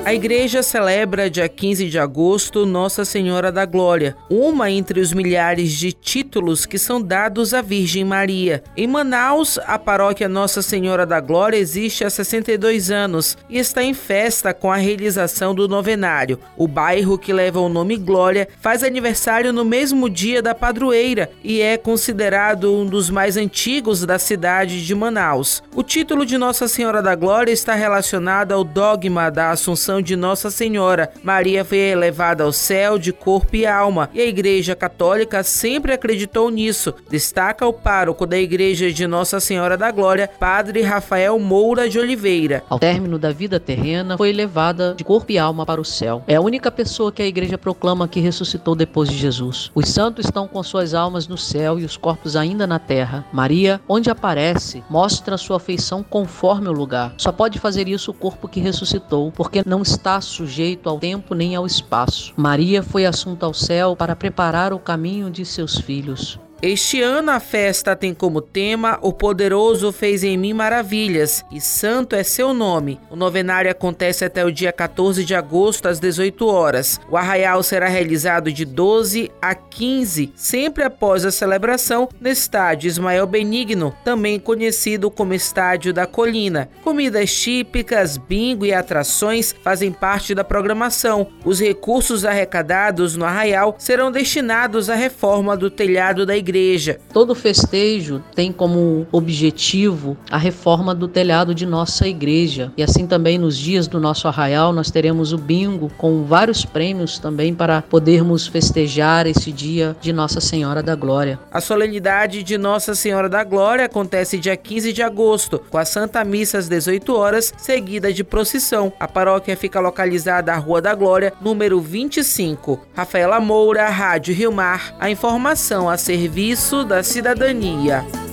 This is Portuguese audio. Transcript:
A igreja celebra dia 15 de agosto Nossa Senhora da Glória, uma entre os milhares de títulos que são dados à Virgem Maria. Em Manaus, a paróquia Nossa Senhora da Glória existe há 62 anos e está em festa com a realização do novenário. O bairro que leva o nome Glória faz aniversário no mesmo dia da padroeira e é considerado um dos mais antigos da cidade de Manaus. O título de Nossa Senhora da Glória está relacionado ao dogma da Assunção de Nossa Senhora. Maria foi elevada ao céu de corpo e alma, e a Igreja Católica sempre acreditou nisso, destaca o pároco da Igreja de Nossa Senhora da Glória, Padre Rafael Moura de Oliveira. Ao término da vida terrena, foi elevada de corpo e alma para o céu. É a única pessoa que a Igreja proclama que ressuscitou depois de Jesus. Os santos estão com suas almas no céu e os corpos ainda na terra. Maria, onde aparece, mostra sua afeição conforme o lugar. Só pode fazer isso o corpo que ressuscitou, porque não está sujeito ao tempo nem ao espaço. Maria foi assunta ao céu para preparar o caminho de seus filhos. Este ano a festa tem como tema O Poderoso fez em mim maravilhas e santo é seu nome. O novenário acontece até o dia 14 de agosto às 18 horas. O arraial será realizado de 12 a 15, sempre após a celebração, no estádio Ismael Benigno, também conhecido como Estádio da Colina. Comidas típicas, bingo e atrações fazem parte da programação. Os recursos arrecadados no arraial serão destinados à reforma do telhado da igreja. Todo festejo tem como objetivo a reforma do telhado de nossa igreja. E assim também nos dias do nosso arraial nós teremos o bingo com vários prêmios também para podermos festejar esse dia de Nossa Senhora da Glória. A solenidade de Nossa Senhora da Glória acontece dia 15 de agosto, com a Santa Missa às 18 horas, seguida de procissão. A paróquia fica localizada à Rua da Glória, número 25. Rafaela Moura, Rádio Rio Mar, a informação a serviço da cidadania.